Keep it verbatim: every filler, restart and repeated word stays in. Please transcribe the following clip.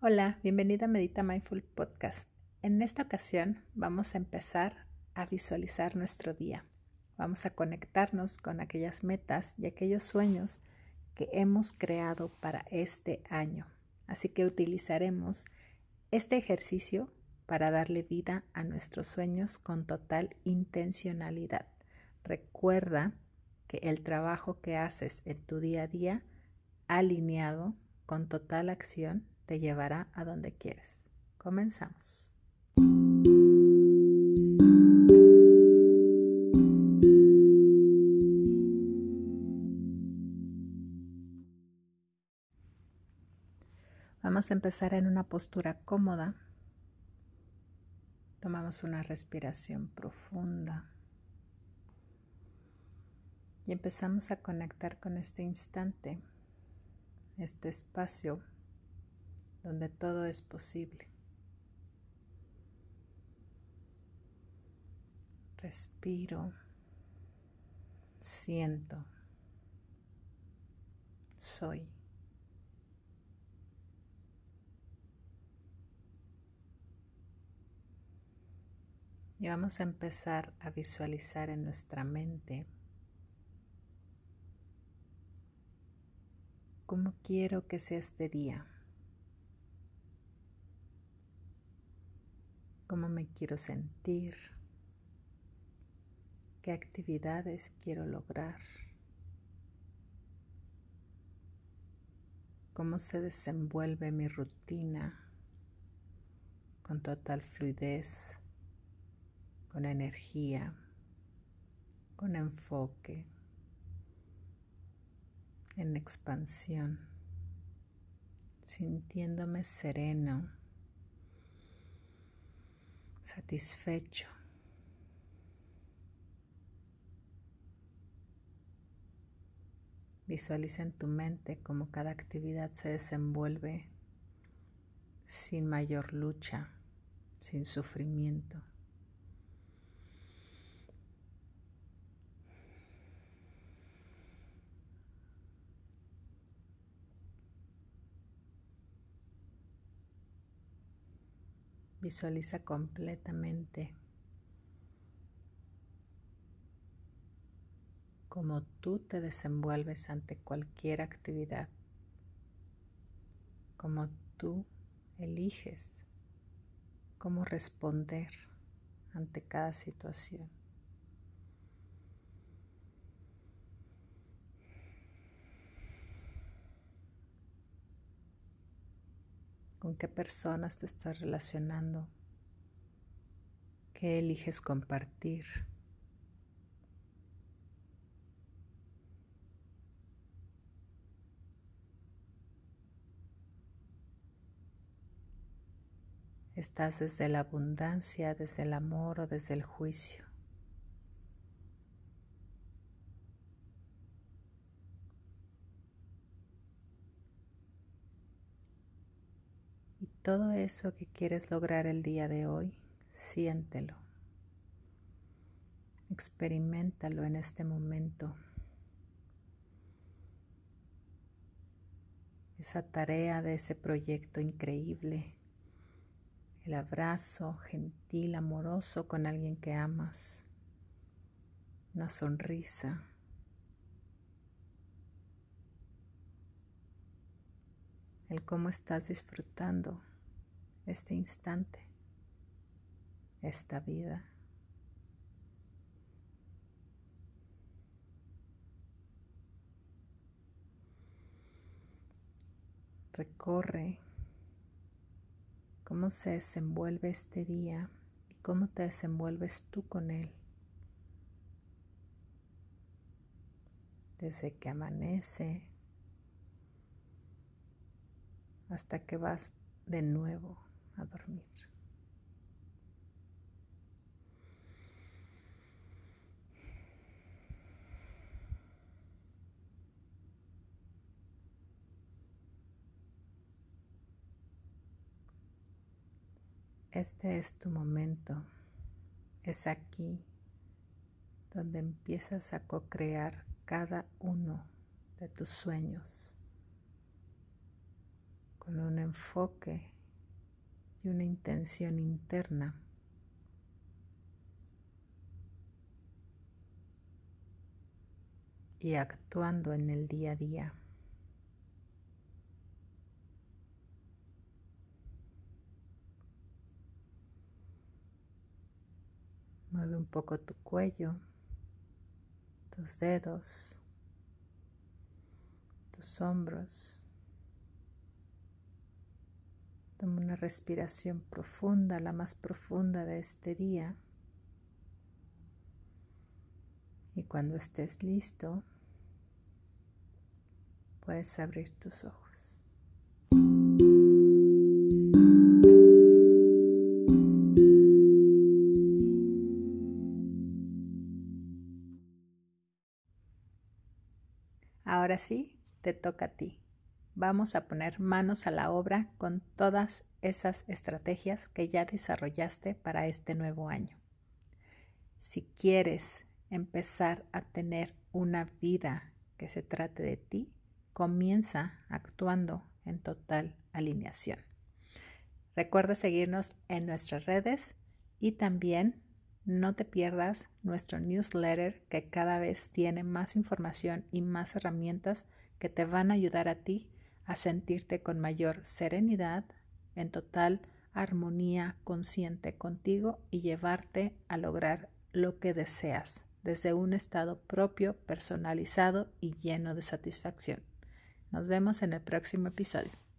Hola, bienvenida a Medita Mindful Podcast. En esta ocasión vamos a empezar a visualizar nuestro día. Vamos a conectarnos con aquellas metas y aquellos sueños que hemos creado para este año. Así que utilizaremos este ejercicio para darle vida a nuestros sueños con total intencionalidad. Recuerda que el trabajo que haces en tu día a día, alineado con total acción, te llevará a donde quieres. Comenzamos. Vamos a empezar en una postura cómoda. Tomamos una respiración profunda y empezamos a conectar con este instante, este espacio donde todo es posible. Respiro, siento, soy. Y vamos a empezar a visualizar en nuestra mente cómo quiero que sea este día. Cómo me quiero sentir, qué actividades quiero lograr, cómo se desenvuelve mi rutina con total fluidez, con energía, con enfoque, en expansión, sintiéndome sereno, satisfecho. Visualiza en tu mente cómo cada actividad se desenvuelve sin mayor lucha, sin sufrimiento. Visualiza completamente cómo tú te desenvuelves ante cualquier actividad, cómo tú eliges cómo responder ante cada situación. ¿Con qué personas te estás relacionando? ¿Qué eliges compartir? ¿Estás desde la abundancia, desde el amor o desde el juicio? Y todo eso que quieres lograr el día de hoy, siéntelo. Experiméntalo en este momento. Esa tarea de ese proyecto increíble. El abrazo gentil, amoroso con alguien que amas. Una sonrisa. El cómo estás disfrutando este instante, esta vida. Recorre cómo se desenvuelve este día y cómo te desenvuelves tú con él. Desde que amanece hasta que vas de nuevo a dormir. Este es tu momento. Es aquí donde empiezas a co-crear cada uno de tus sueños con un enfoque y una intención interna. Y actuando en el día a día. Mueve un poco tu cuello, tus dedos, tus hombros. Toma una respiración profunda, la más profunda de este día. Y cuando estés listo, puedes abrir tus ojos. Ahora sí, te toca a ti. Vamos a poner manos a la obra con todas esas estrategias que ya desarrollaste para este nuevo año. Si quieres empezar a tener una vida que se trate de ti, comienza actuando en total alineación. Recuerda seguirnos en nuestras redes y también no te pierdas nuestro newsletter, que cada vez tiene más información y más herramientas que te van a ayudar a ti a sentirte con mayor serenidad, en total armonía consciente contigo y llevarte a lograr lo que deseas desde un estado propio, personalizado y lleno de satisfacción. Nos vemos en el próximo episodio.